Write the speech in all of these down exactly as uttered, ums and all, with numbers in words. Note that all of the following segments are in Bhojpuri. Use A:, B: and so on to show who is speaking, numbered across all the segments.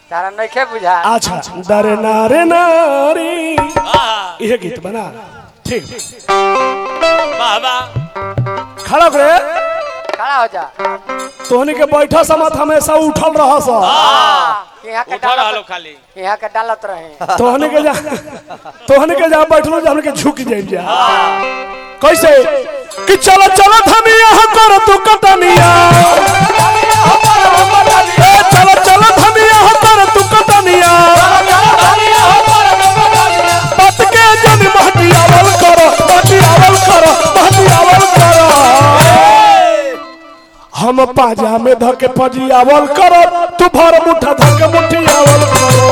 A: तारा नहीं खे बुझा।
B: अच्छा दरे नारे नारी ये गीत बना ठीक
C: बाबा
B: खड़ा करे
A: खड़ा हो जा।
B: तोहनी के बैठा समत हमेशा उठल रह सा
A: यहाँ के
C: उठा रहा लो खाली
A: यहाँ के डालत रहे
B: तोहनी के जा तोहनी के जा बैठलो जा हमके झुक जाई जा कैसे कि चलो चलो धनिया कर तू कटनिया ए चलो चलो धनिया कर तू कटनिया बात के जन महटियावल करो महटियावल करो महटियावल करो हम पाजा में धके पजियावल करो तू भर मुठा धके मुठियावल करो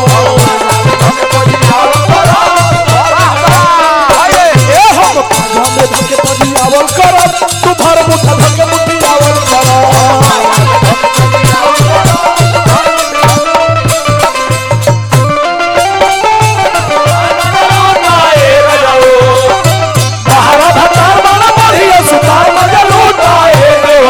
B: ए हम पाजा में धके पजियावल करो तू भर मुठा धके मुठियावल करो बाहरा भतार वाला बढ़िया सुतार मजा लूटाए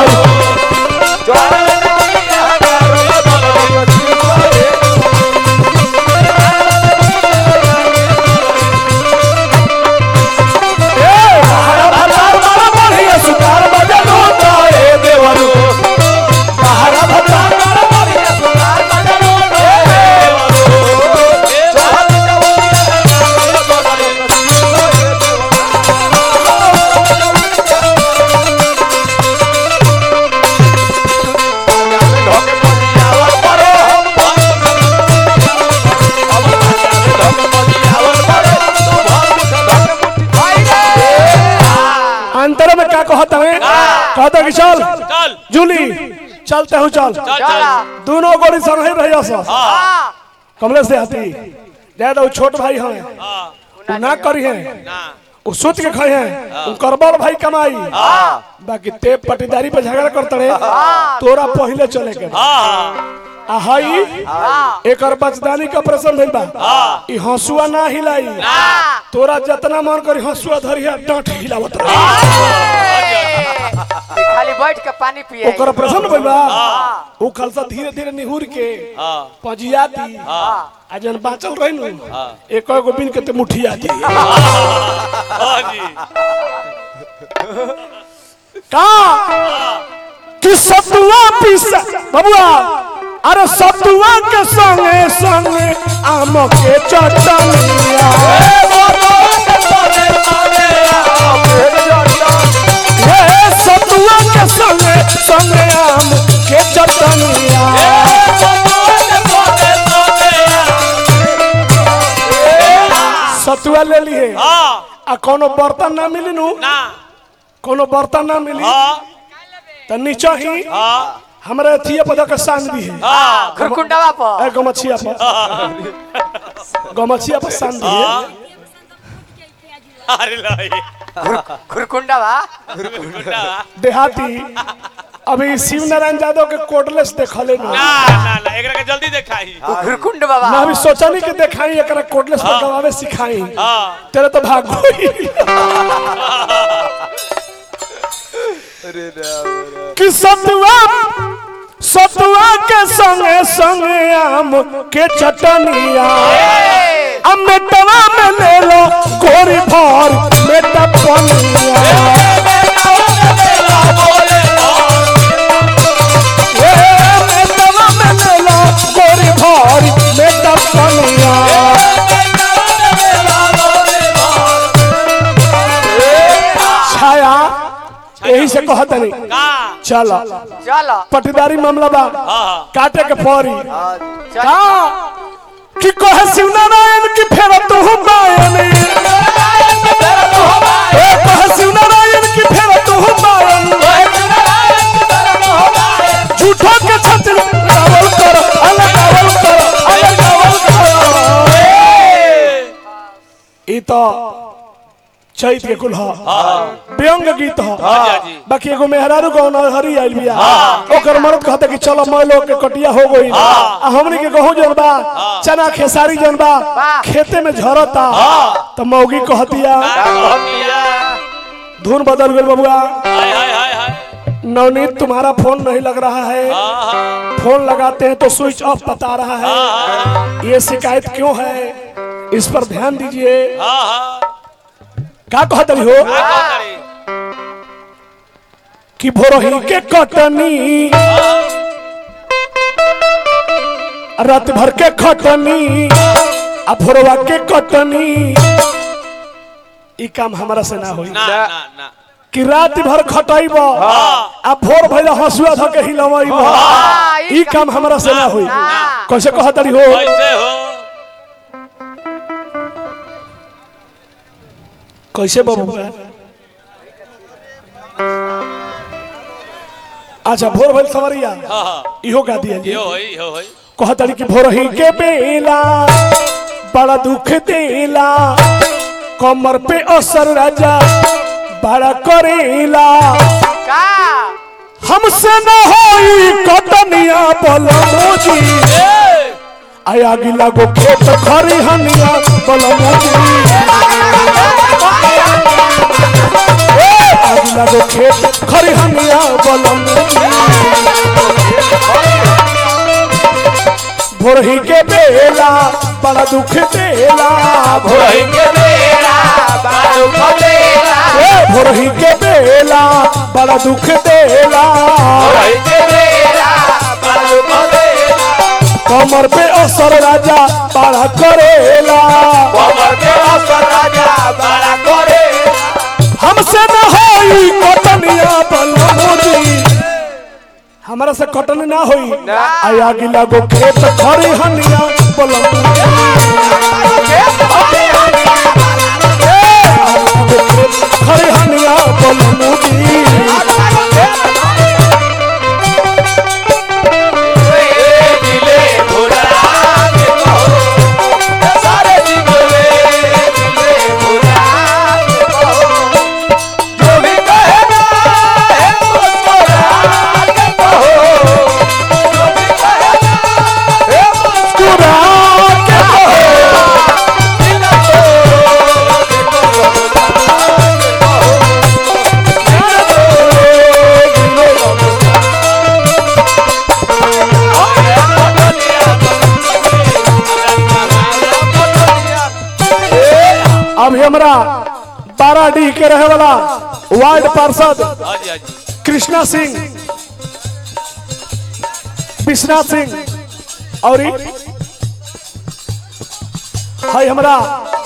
B: अंतर में क्या कहता है कहता कि चल
C: चल
B: जूली चलते हूँ चल दोनों गोली संग ही रही सा कमलेश से आती ज्यादा वो छोट भाई हैं वो ना करी है वो सुत के खाए हैं वो करबल भाई कमाई बाकी ते पटीदारी पे झगड़ा करते रहे तोरा पहले चले के हाई एक बचदानी का ऑपरेशन भइल बा ई हंसुआ ना हिलाई तोरा जितना मन करी हंसुआ धरिया डांट हिलावत रहे
A: खाली बैठ के पानी पिए
B: ओकर ऑपरेशन भइल बा ओ खलसा धीरे धीरे निहुर के पजिया दी आ जन बाचल रही नु एक एगो बिन के ते मुठिया दी
C: हां जी
B: का कि सतुआ पीसा बबुआ अरे सतुआ के संगे संगे आम के चटनिया ये सतुआ के संगे संगे आम के चटनिया सतुआ ले लिए आ कोनो बर्तन ना मिली नु
C: ना
B: कोनो बर्तन ना मिली तो नीचे ही हमारे अथिया पदा का सांग भी है
A: खुरकुंडवा पर
B: ए गमछिया पर गमछिया पर सांग भी है
C: अरे लाई
A: खुरकुंडवा
B: देहाती अभी शिव नारायण यादव के कोडलेस देखले ना
C: ना ना ना एकरा के जल्दी देखाई
A: खुरकुंड बाबा
B: ना अभी सोचा नहीं कि देखाई एकरा कोडलेस पर गवावे सिखाई तेरे तो भाग गई कि सतुआ सतुआ के संगे संगे आम के चटनिया अब मेटवा में ले लो गोरी भर मेटा पनिया मेटवा में ले लो गोरी भर मेटा पनिया छाया यही से कहता नहीं चलो
A: चलो
B: पटीदारी मामला बा काटे के पड़ी
A: चल
B: का कि कहे शिव नारायण की फेर तू बायन ए कहे शिव नारायण की फेर तू बायन झूठो के छत्र गावल कर अलग गावल कर अलग गावल कर ई तो चैत के कुल व्यंग गीत ह बाकी एगो मेहरारू गौन हरी आइल बिया ओकर मर्द कहता कि चलो मैं लोग के कटिया हो गई आ हमनी के गहूं जन बा चना खेसारी जन बा खेते में झरता त मौगी कहतिया धुन बदल गेल बबुआ
C: हाय हाय हाय हाय
B: नवनीत तुम्हारा फोन नहीं लग रहा है, फोन लगाते हैं तो स्विच ऑफ बता रहा है, ये शिकायत क्यों है? इस पर ध्यान दीजिए। क्या कहते हो कि भोरही के कटनी रात भर के खटनी आ भोरवा के कटनी, ई काम हमारा से ना होई
C: ना ना ना
B: कि रात भर खटाइब आ भोर भइल हसुआ धके हिलवाइब, ई काम हमारा से ना होई। कैसे कहतरी हो?
C: कैसे हो?
B: कैसे बाबू? अच्छा भोर भइल सवरिया इहो गा दिया जी।
C: यो होई यो होई
B: कहतरी कि भोरही के बेला बड़ा दुख देला, कमर पे असर राजा बड़ा करेला, हमसे न होई कटनिया बलमोजी, आया गिला गो खेत खरी हनिया बलमोजी, आगिला गो खेत खरी हनिया बलमोजी, भोरही के बेला बड़ा दुख देला,
A: भोरही के बेला बड़ा दुख देला,
B: भोरही के बेला बड़ा दुख देला,
A: भोरही के बेला बड़ा दुख देला,
B: कमर पे असर राजा बड़ा करेला,
A: कमर पे असर राजा बड़ा करेला,
B: हमसे न होई कटनिया बलमोजी, हमारा से कटनी ना होई, आया गिला गो खेत खरी हनिया बलमोजी, खरी हनिया बलमोजी, अभी हमरा बाराडीह के रहे वाला वार्ड पार्षद
C: हाजी हाजी
B: कृष्णा सिंह, विश्वनाथ सिंह और हाय हमरा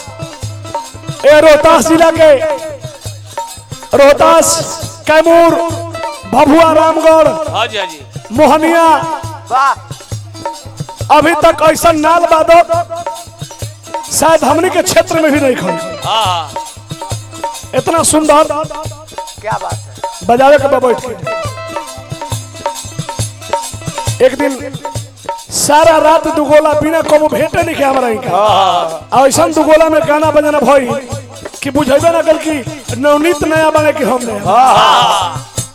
B: ए रोहतास जिला के रोहतास, कैमूर, भभुआ, रामगढ़,
C: हाजी हाजी
B: मोहनिया, अभी तक ऐसा नाल बादक शायद हमने के क्षेत्र में भी नहीं खाई।
C: हाँ
B: इतना सुंदर
A: क्या बात है?
B: बजावे के बैठ के एक दिन सारा रात दुगोला बिना कबो भेंटे नहीं किया हमारा इनका, ऐसा दुगोला में गाना बजाना भई कि बुझेबे ना कल की नवनीत नया बने कि हम नया।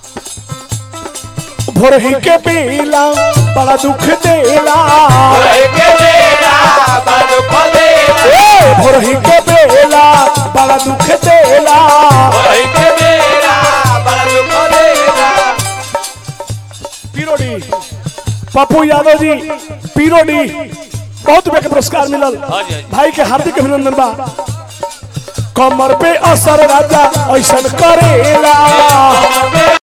B: भोरही के बेला बड़ा दुख देला,
A: भोरही के बेला बड़ा दुख देला,
B: भोरही के बेला बड़ा दुख देला,
A: भोरही के बेला बड़ा दुख देला,
B: पीरोडी पप्पू यादव जी पीरोडी बहुत रुपए के पुरस्कार मिलल, भाई के हार्दिक अभिनंदन बा। कमर पे असर राजा ऐसा करेला।